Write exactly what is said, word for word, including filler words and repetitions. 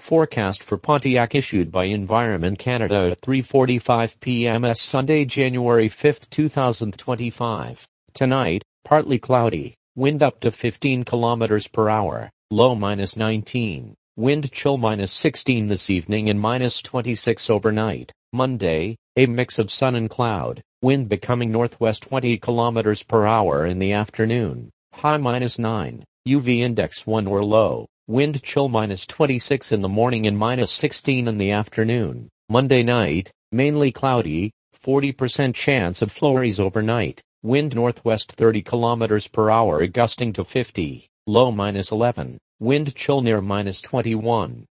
Forecast for Pontiac issued by Environment Canada at three forty-five p m Sunday, January fifth, two thousand twenty-five. Tonight, partly cloudy, wind up to fifteen kilometers per hour, low minus nineteen, wind chill minus sixteen this evening and minus twenty-six overnight. Monday, a mix of sun and cloud, wind becoming northwest twenty kilometers per hour in the afternoon, high minus nine, U V index one or low. Wind chill minus twenty-six in the morning and minus sixteen in the afternoon. Monday night, mainly cloudy, forty percent chance of flurries overnight. Wind northwest thirty kilometers per hour gusting to fifty, low minus eleven. Wind chill near minus twenty-one.